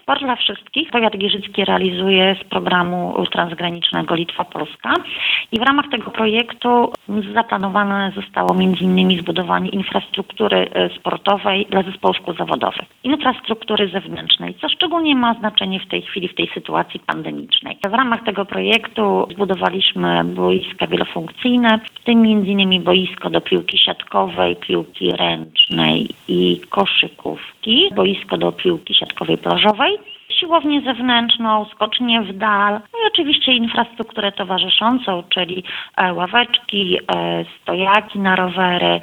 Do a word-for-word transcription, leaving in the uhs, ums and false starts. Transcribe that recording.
Sport dla wszystkich powiat giżycki realizuje z programu transgranicznego Litwa-Polska i w ramach tego projektu zaplanowane zostało między innymi zbudowanie infrastruktury sportowej dla zespołów szkół zawodowych. Infrastruktury zewnętrznej, co szczególnie ma znaczenie w tej chwili, w tej sytuacji pandemicznej. W ramach tego projektu zbudowaliśmy boiska wielofunkcyjne, w tym między innymi boisko do piłki siatkowej, piłki ręcznej i koszykówki, boisko do piłki siatkowej plażowej, siłownię zewnętrzną, skocznię w dal, no i oczywiście infrastrukturę towarzyszącą, czyli ławeczki, stojaki na rowery,